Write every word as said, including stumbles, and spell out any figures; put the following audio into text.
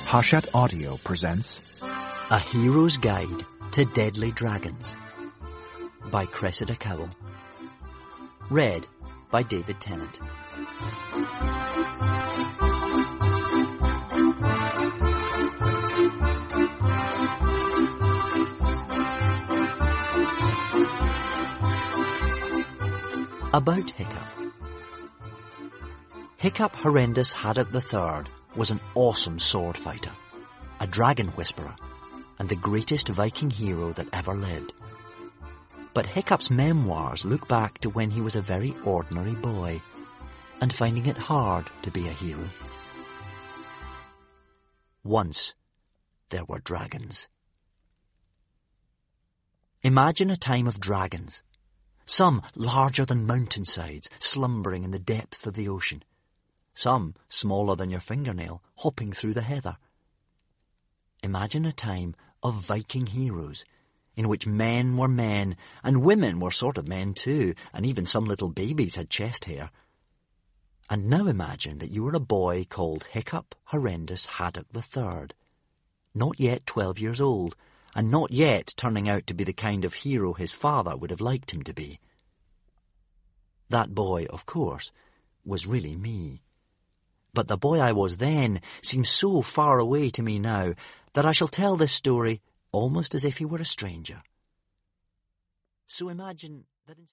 Hachette Audio presents A Hero's Guide to Deadly Dragons by Cressida Cowell. Read by David Tennant. About Hiccup. Hiccup Horrendous Haddock the Third was an awesome sword fighter, a dragon whisperer, and the greatest Viking hero that ever lived. But Hiccup's memoirs look back to when he was a very ordinary boy, and finding it hard to be a hero. Once there were dragons. Imagine a time of dragons, some larger than mountainsides, slumbering in the depths of the ocean, some smaller than your fingernail, hopping through the heather. Imagine a time of Viking heroes, in which men were men, and women were sort of men too, and even some little babies had chest hair. And now imagine that you were a boy called Hiccup Horrendous Haddock the Third, not yet twelve years old, and not yet turning out to be the kind of hero his father would have liked him to be. That boy, of course, was really me. But the boy I was then seems so far away to me now that I shall tell this story almost as if he were a stranger. So imagine that...